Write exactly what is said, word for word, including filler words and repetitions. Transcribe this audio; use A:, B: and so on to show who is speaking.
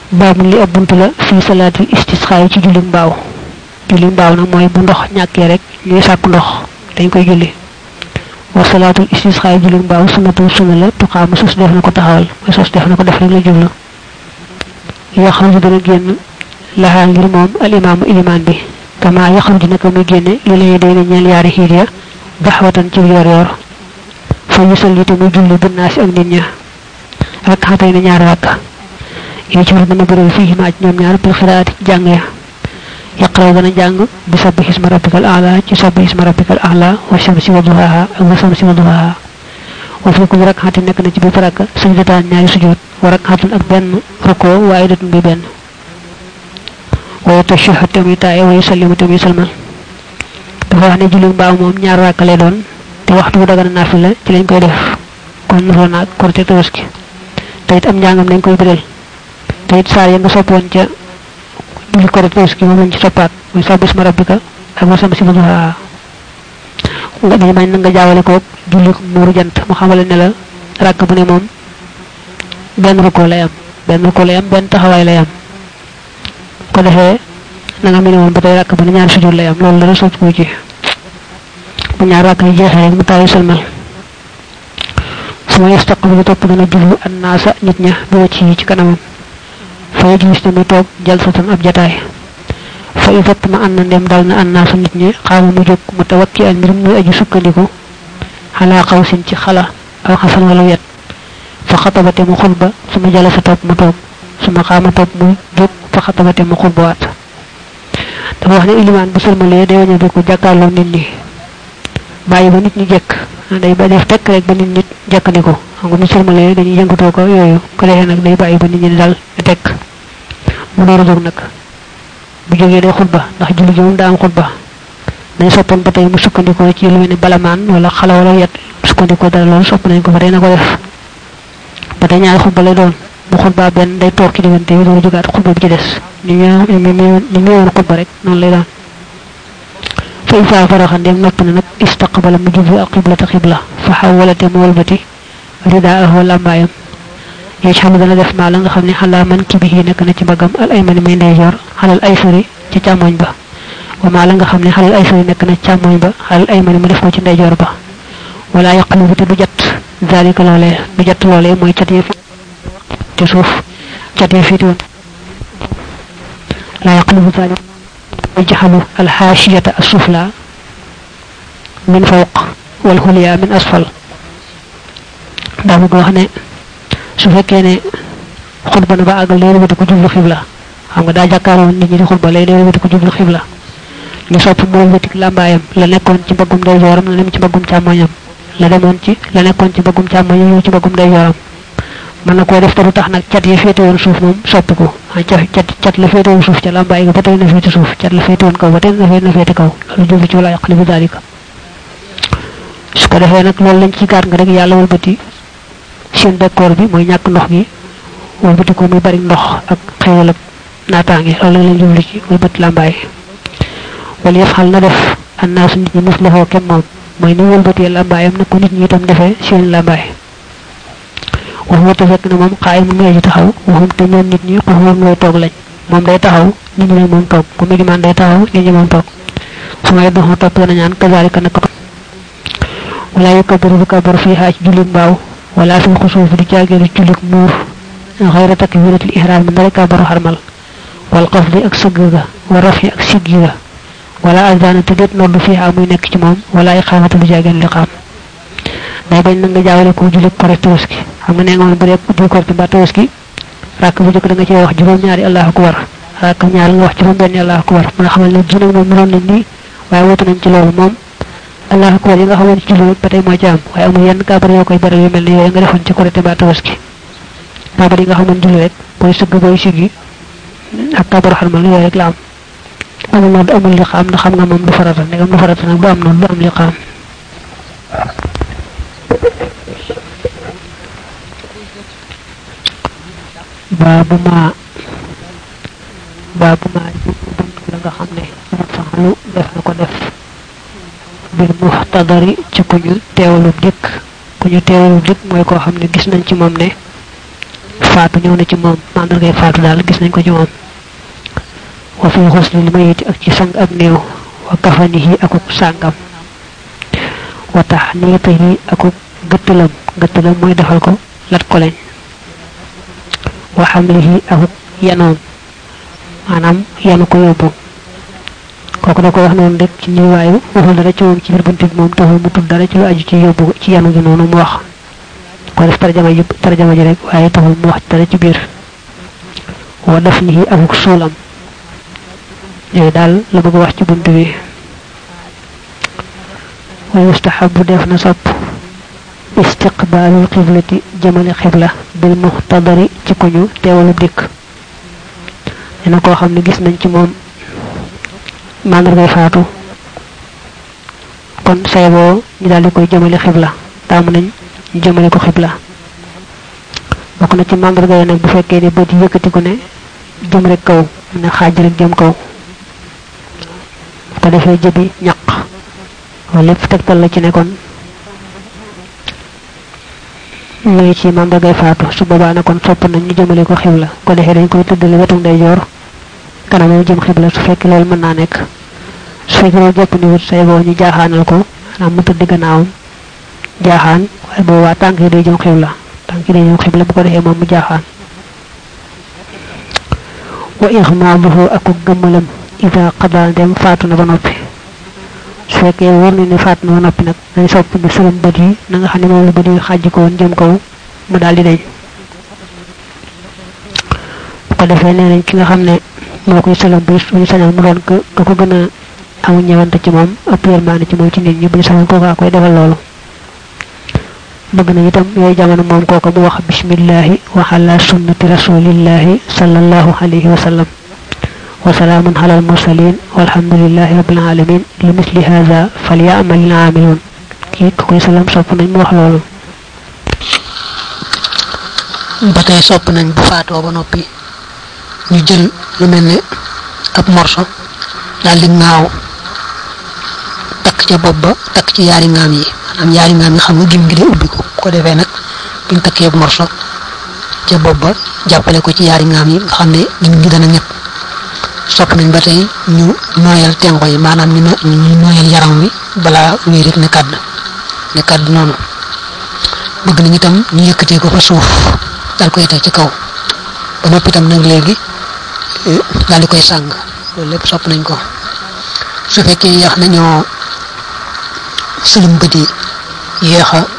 A: baabu li ab buntu la fi salaatul istisqa ci julli mbaaw julli mbaaw nag mooy bu ndox ñàkkee rek ñuy sàkk ndox dañ koy julli wa salaatul istisqa julli mbaaw sunnatu sunna la tuqaamu sos def na ko taxawal mooy sos def na ko def rek la jublu yaxruju dana génn lahaa ngir moom al imaamu ilimaan bi kama yaxruju naka muy génne li lay day na ñeel yaari xiit ya daxwatan ci yor yor fa yusalli te muy julli binnaasi ak nit ña rakkaatay na ñaari rakka yi ci war dana bëral fii ma ñoom ñaar bil xiraati jàng ya yaqraw dana jàng bi sabbi hisma rabbikal a'la ci sabbi hisma rabbikal a'la wa shamsi wa duhaha ak wa shamsi wa duhaha wa fi kulli rak'atin nekk na ci bépp rakka sajdataan ñaari sujud wa rak'atun ak benn rukkoo waaye datun bi benn wa yatashahhadu tamit taaye wa yusallimu tamit salmal dafa wax ne julli mbaaw moom ñaar rakka lay doon te waxtu bu dagana naafila ci lañ koy def kon nuroo naag korite tabaski te it am njàngam dañ koy biral te it saar ya nga soppoon ca julli korite tabaski moom lañ ci soppaat muy sabbi isma rabbika ak wa shamsi wa duhaha nga dañu bañ na nga jaawale ko julli muuru jant mu xamale ne la rakk bu ne moom benn rukkoo lay am benn rukkoo lay am benn taxawaay lay am ko defee na nga mel ne woon ba tey rakk bu ne ñaari sujud lay am loolu dara soppi ko ci bu ñaar rakk yi jeexee rek mu taayu salmal su ma yastaqbilu topp dana jublu annaasa nit ña bi wacc yi ci kanamam fa yajlis na muy toog jalsatan ab jataay fa idat ma ànd ndem dal na annaasu nit ñi xaama mu jóg mu tawakki an mbirum muy aju sukkandiku xalaa xawsin ci xala aw xasan wala wet fa xatabate mu xutba su ma jalasa topp mu toog su ma xaama topp mu jóg fa xatabate mu xutbawaat dafa wax ne ilimaan bu sërmalee day waña bi ko jàkkaarloo nit ñi bàyyi ba nit ñi jekk day ba def tekk rek ba nit nit jàkkandiko xam nga bu sërmalee dañuy yëngatoo ko yooyu ko defee nag day bàyyi ba nit ñi dal tekk mu door a jóg nag bu jógee day xutba ndax julli gi moom daa am xutba dañ soppoon ba tey mu sukkandikoo ci lu mel ne balamaan wala xala wala yet sukkandikoo dara loolu sopp nañ ko ba tey na ko def ba tey ñaari xutba lay doon bu xutba benn day toog ci diggante bi door a jógaat xutba bi ci des ni ñu ni ñu woon xutba rek noonu lay doon fa isa faraxa ndem nopp na nag istaqbala mu jublu al qiblata qibla fa xawalate mu walbati ridaahu lambaayam yéeg xam dana def maa la nga xam ne xalaa man ki bi nekk na ci mbagam al aymani may ndeyjoor xalal aysari ci càmmoñ ba wa maa la nga xam ne xalal aysari nekk na ci càmmoñ ba xalal aymani mu def ko ci ndeyjoor ba wala yaqalibu te du jat zalika loolee du jat loolee mooy cat yi te suuf cat yi fiiti woon la yaqalibu zalika mooy jaxalu alxaashiyata assufla min fawq wal xuliya min asfal daa bëgg wax ne su fekkee ne xutba na ba àggal day rëbati ko jublu xibla xam nga daa jàkkaaroon nit ñi di xutba lay day rëbati ko jublu xibla ñu sopp mu wëlbatik làmbaayam la nekkoon ci mbaggum ndeyjooram la dem ci mbaggum càmmoñam la demoon ci la nekkoon ci mbaggum càmmoñam ñëw ci mbaggum ndeyjooram mën na koo def te du tax nag cat yi féete woon suuf moom soppi ko cat cat la féete woon suuf ca làmbaay ga ba tey na féete suuf cat la féete woon kaw ba tey na féete na féete kaw loolu jublu ci wala yaqlibu dalika su ko defee nag loolu lañ ci gaat nga rek yàlla wëlbati seen bekkoor bi mooy ñàkk ndox gi wëlbati ko muy bari ndox ak xéewal ak naataange loolu lañ jublu ci wëlbati làmbaay wala yëf xal na def annaasu nit ñi muslahoo kem moom mooy ni wëlbatee làmbaayam na ko nit ñi itam defee seen làmbaay waxuma te fekk na moom xaay mu ngi taxaw waxum te ñoom nit ñi waxuma mooy toog lañ moom day taxaw nit ñi nag moom toog ku milimaan day taxaw nit ñi moom toog su may doxoo topp dana ñaan kazalika naka wala yukabbaru bi kabbar fii xaa ci julli mbaaw wala fi xusuuf di jaageelu jullik muur xayra takbiratul ihram bi ndare kabaru xarmal wal qafdi ak sëgg ga wa rafi ak siggi ga wala azana te déet noddu fii xaa muy nekk ci moom wala iqaamata du jaageen liqaam day bañ na nga jaawale ko jullik korite tabaski xam nga nee nga woon bu dee bu korite mbaa tabaski rakk bu jëkk da nga cee wax juróom-ñaari allahu akbar rakk ñaar nga wax juróom-benni allahu akbar mën a xamal ne du nag moom mënoon nañ nii waaye wutu nañ ci loolu moom allahu akbar yi nga xamoon ci julli ba tey moo ci am waaye amul yenn kaabar yoo koy baral yu mel ne yooyu nga defoon ci korite mbaa tabaski kaabar yi nga xamoon julli rek booy sëgg booy siggi ak kaabaru xarmal yooyu rek la am amul noonu amul li xam ndax xam nga moom du farata ndegam du farata nag bu am noonu du am li xam baabu ma baabu ma ci buntu la nga xam ne faxalu def na ko def bil muhtadari ci ku ñu teewalub dikk ku ñu teewalub dikk mooy koo xam ne gis nañ ci moom ne faatu ñëw na ci moom mandargay faatu daal gis nañ ko ci moom wa fi xusli li mayiti ak ci sang ak néew wa kafanihi akuk sàngam wa tahniyatihi akuk gëttalam gëttalam mooy defal ko lat ko lañ wa hamlihi akuk yanoom maanaam yanu ko yóbbu kooku da ko wax noonu rek ci ñëwaayu waxul dara ci moom ci biir buntu bi moom taxul mu tudd dara ci lu aju ci yóbbu ci yanu gi noonu mu wax ko def tarjama ji tarjama ji rek waaye taxul mu wax dara ci biir wa dafnihi akuk suulam yooyu daal la bëgg wax ci buntu bi wa yustahabu def na sopp istiqbalul qiblati jamali qibla bil muhtadari ci ko ñu teewalu dikk dina koo xam ne gis nañ ci moom mandargay faatu kon sayboo ñu daal di koy jëmale xibla taamu nañ ñu jëmale ko xibla bokk na ci mandargay nag bu fekkee ne bët yëkkati ko ne jëm rek kaw ne xaaj rek jëm kaw ko defee jëbi ñaq loolu lépp tegtal la ci ne kon muy ci mandargay faatu su boobaa na kon sopp nañ ñu jëmale ko xibla ko defee dañ koy tëddale wetu ndeyjoor kanam jëm xibla su fekkee loolu mën naa nekk su fekkee loolu jàpp ni wut say boo ñu jaaxaanal ko maanaam mu tëdd gannaawam jaaxaan waaye boobaa tànk yi day jëm xibla tànk yi day jëm xibla bu ko defee moom mu jaaxaan wa ixmaaduhu aku gëmmalam ida qada dem faatu na ba noppi su fekkee wóor na ne faatu na ba noppi nag dañ sopp ñu sëlam bët yi na nga xam ne moom la bët yi xàjj ko woon jëm kaw mu daal di deñ bu ko defee nee nañ ki nga xam ne moo koy sëlam bu ñu sañal mu doon ka ko gën a amu ñëwante ci moom ëpp yërmaane ci moom ci nit ñi bu ñu sañal kookaa koy defal loolu bëgg na itam yooyu jamono moom kooka mu wax bismillahi wa ala sunnati rasulillahi sallallahu alayhi wa sallam wa salaamun ala al mursalin walhamdulillahi rabbil alamin li misli hadha falyamal al amilun kii ku koy salam sopp nañ mu wax loolu ba tey sopp nañ bu faatoo ba noppi ñu jël lu mel ne ab morso daal di ngaaw takk ca bopp ba takk ci yaari ngaam yi maanaam yaari ngaam yi xam nga gim gi day ubbi ko ko defee nag buñ takkee ab morso ca bopp ba jàppale ko ci yaari ngaam yi nga xam ne gim gi dana ñett sopp nañ ba tey ñu nooyal tengo yi maanaam ñu ñu nooyal yaram wi balaa wéy rek ne kàdd ne kàdd noonu bëgg nañ itam ñu yëkkatee ko fa suuf daal koy teg ci kaw ba noppi itam nag léegi daal di koy sàng loolu lépp sopp nañ ko su fekkee yax nañoo sëlum bët yi yéex a